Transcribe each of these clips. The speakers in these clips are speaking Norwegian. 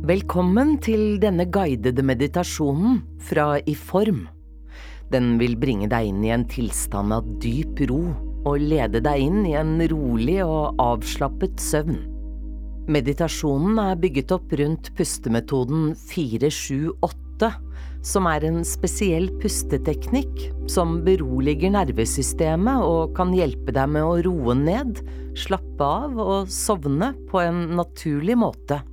Velkommen til denne guidede meditasjonen fra I Form. Den vil bringe deg inn i en tilstand av dyp ro og lede deg inn i en rolig og avslappet søvn. Meditasjonen bygget opp rundt pustemetoden 4-7-8, som en spesiell pusteteknikk som beroliger nervesystemet og kan hjelpe deg med å roe ned, slappe av og sovne på en naturlig måte.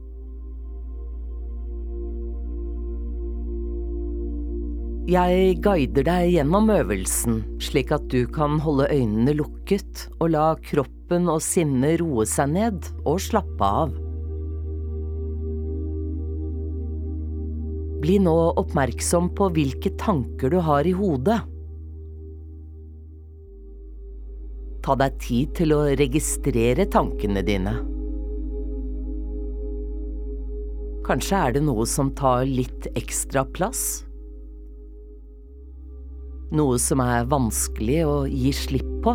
Jeg guider deg gjennom øvelsen, slik at du kan holde øynene lukket og la kroppen og sinnet roe seg ned og slappe av. Bli nå oppmerksom på hvilke tanker du har I hodet. Ta deg tid til å registrere tankene dine. Kanskje det noe som tar litt ekstra plass? Noe som vanskelig å gi slipp på?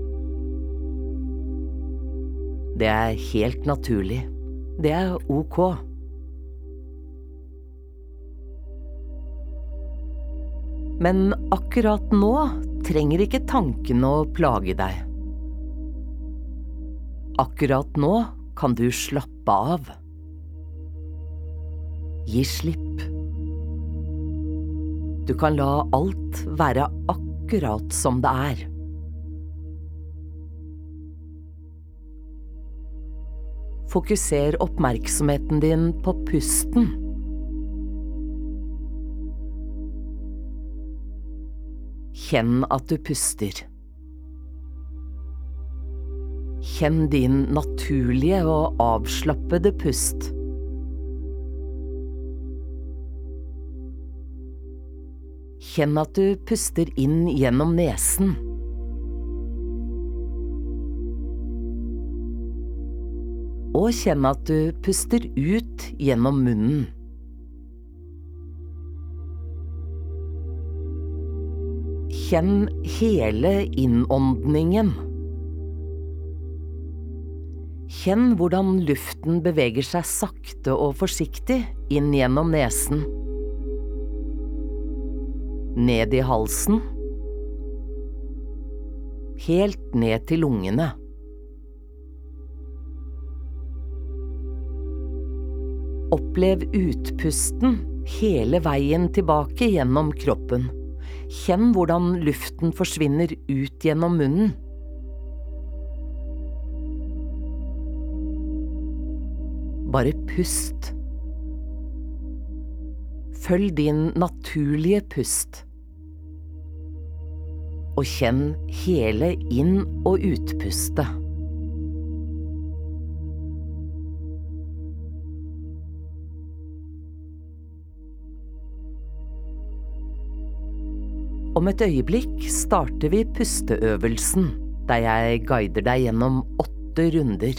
Det helt naturlig. Det ok. Men akkurat nå trenger ikke tankene å plage deg. Akkurat nå kan du slappe av. Gi slipp. Du kan la alt være akkurat som det Fokuser oppmerksomheten din på pusten. Kjenn at du puster. Kjenn din naturlige og avslappede pust. Kjenn at du puster inn gjennom nesen. Og kjenn at du puster ut gjennom munnen. Kjenn hele innåndingen. Kjenn hvordan luften beveger seg sakte og forsiktig inn gjennom nesen. Ned I halsen. Helt ned til lungene. Opplev utpusten hele veien tilbake gjennom kroppen. Kjenn hvordan luften forsvinner ut gjennom munnen. Bare pust. Følg din naturlige pust. Og kjenn hele inn- og utpustet. Om et øyeblikk starter vi pusteøvelsen, der jeg guider deg gjennom 8 runder.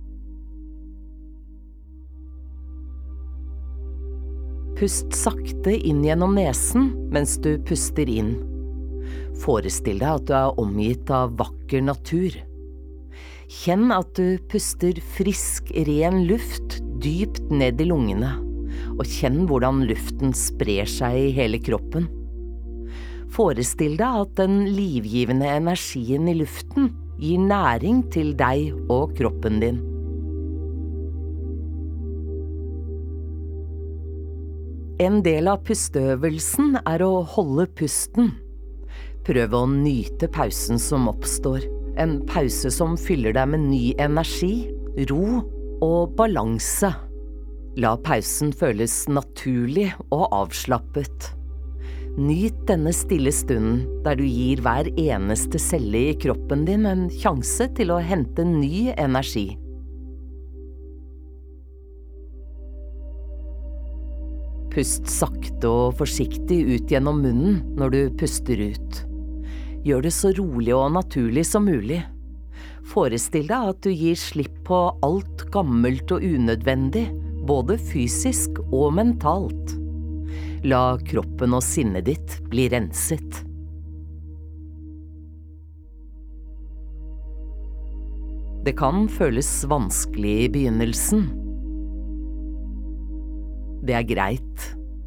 Pust sakte inn gjennom nesen mens du puster inn. Forestill deg at du omgitt av vakker natur. Kjenn at du puster frisk, ren luft dypt ned I lungene, og kjenn hvordan luften sprer seg I hele kroppen. Forestill deg at den livgivende energien I luften gir næring til deg og kroppen din. En del av pusteøvelsen å holde pusten. Prøv å nyte pausen som oppstår. En pause som fyller deg med ny energi, ro og balanse. La pausen føles naturlig og avslappet. Nyt denne stille stunden, der du gir hver eneste celle I kroppen din en sjanse til å hente ny energi. Pust sakte og forsiktig ut gjennom munnen når du puster ut. Gjør det så rolig og naturlig som mulig. Forestill deg at du gir slipp på alt gammelt og unødvendig, både fysisk og mentalt. La kroppen og sinnet ditt bli renset. Det kan føles vanskelig I begynnelsen. Det er greit.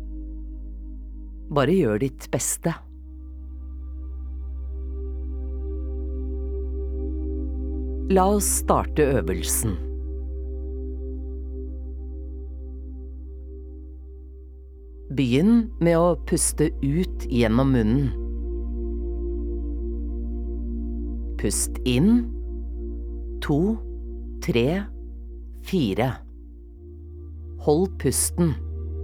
Bare gjør ditt beste. La oss starte øvelsen. Begynn med å puste ut gjennom munnen. Pust inn. 2, 3, 4. Hold pusten.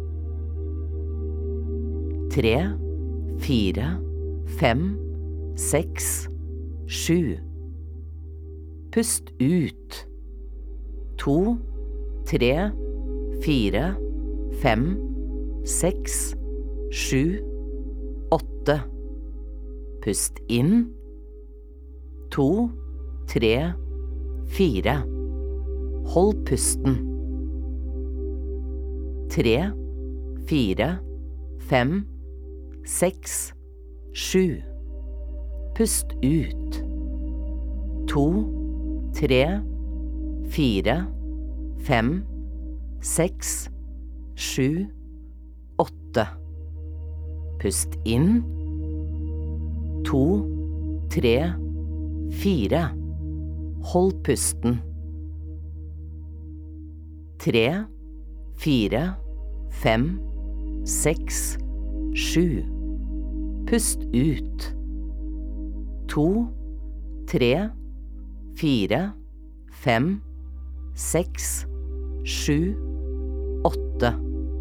3, 4, 5, 6, 7. Pust ut. 2, 3, 4, 5, 6, 7, 8. Pust inn. 2, 3, 4. Hold pusten. 3, 4, 5, 6, 7. Pust ut. 2, 3, 4, 5, 6, 7, 8. Pust inn. 2, 3, 4. Hold pusten. 3, 4, 5, 6, 7. Pust ut. 2, 3, 4, 5, 6, 7, 8.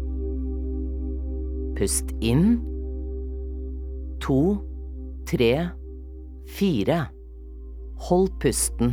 Pust inn. 2, 3, 4. Hold pusten.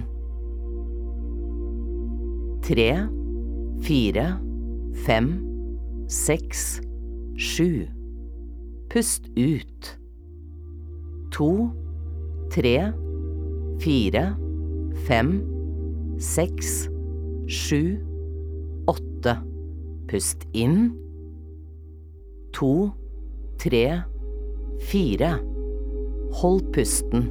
3, 4, 5, 6, 7. Pust ut. 2, 3, 4, 5, 6, 7, 8. Pust inn. 2, 3, 4. Hold pusten.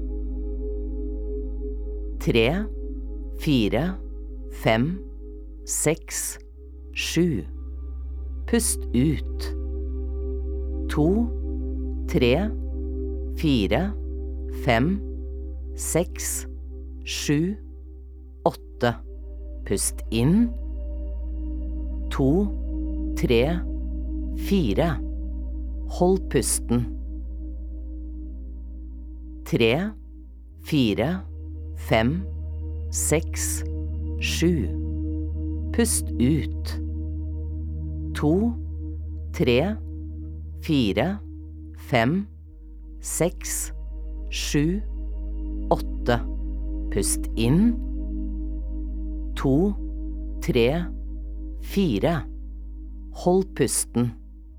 3, 4, 5, 6, 7. Pust ut. 2, 3, 4, 5, 6, 7, 8. Pust inn. 2, 3, 4. Hold pusten. 3, 4, 5, 6, 7. Pust ut. 2, 3, 4, 5, 6, 7, 8. Pust inn. 2, 3, 4. Hold pusten.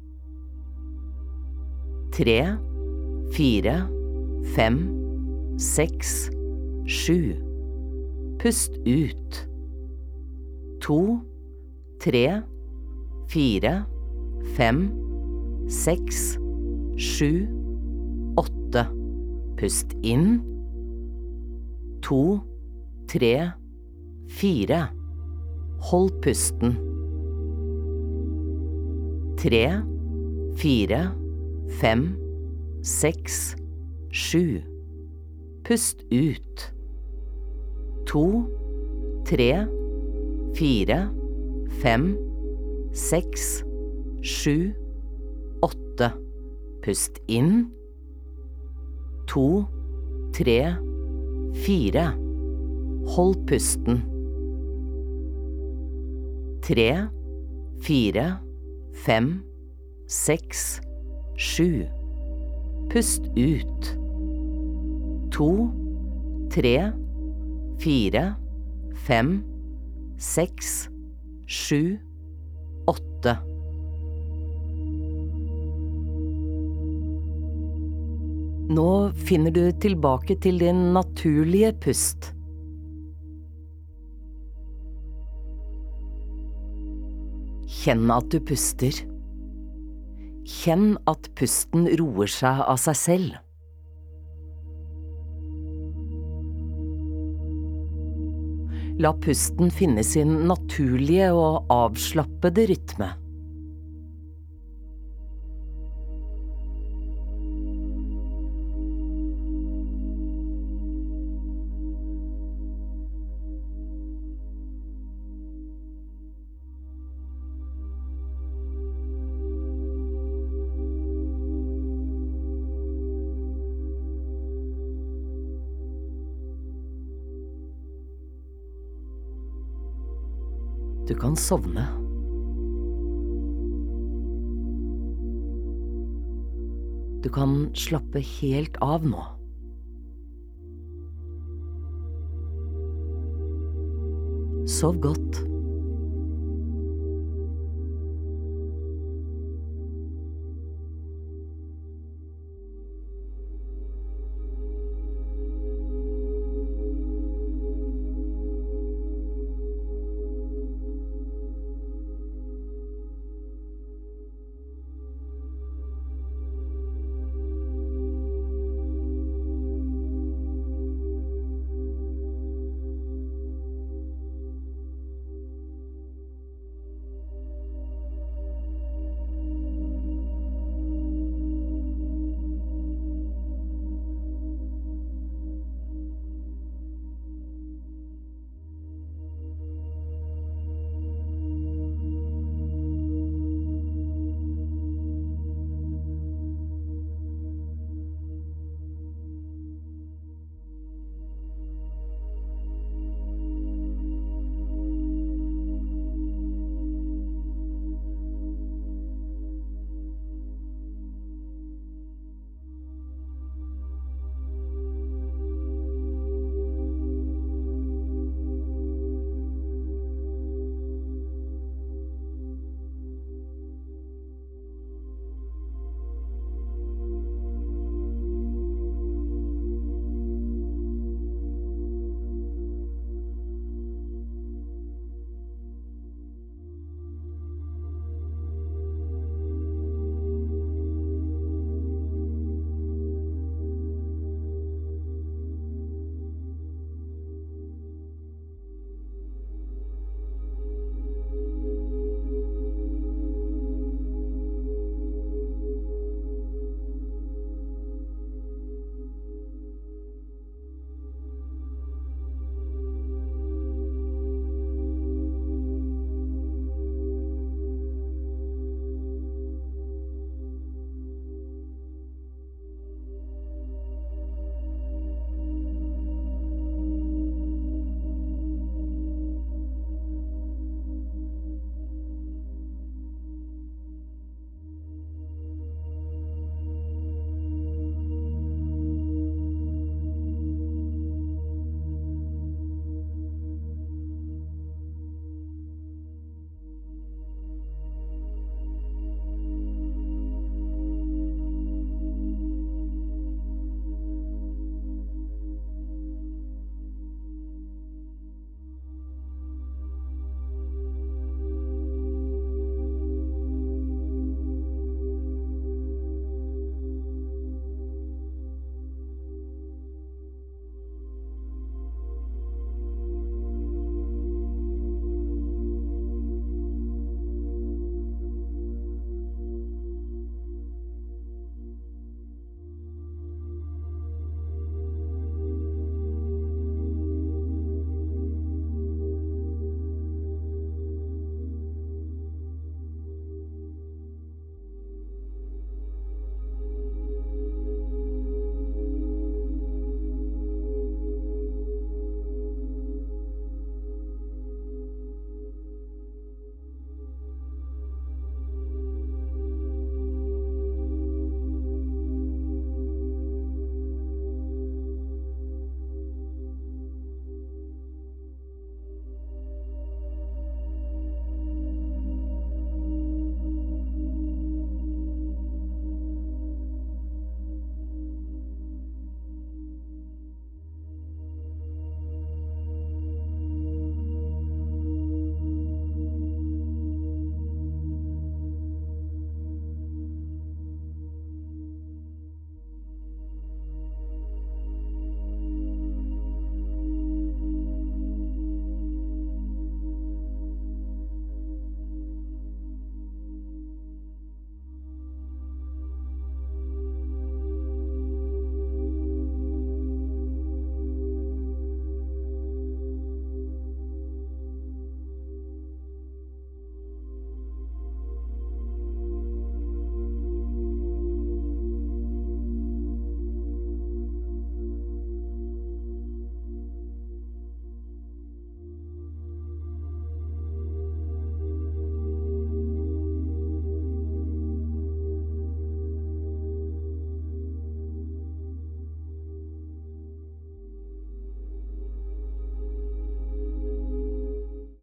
3, 4, 5, 6, 7. Pust ut. 2, 3, 4, 5, 6, 7, 8. Pust inn. 2, 3, 4. Hold pusten. 3, 4, 5, 6, 7. Pust ut. 2, 3, 4, 5, 6, 7, 8. Pust inn. 2, 3, 4. Hold pusten. 3, 4, 5, 6, 7. Pust ut. 2, 3, 4, 5, 6, 7, 8. Nå finner du tilbake til din naturlige pust. Kjenn at du puster. Kjenn at pusten roer seg av seg selv. La pusten finne sin naturlige og avslappede rytme. Du kan sovne. Du kan slappe helt av nå. Sov godt.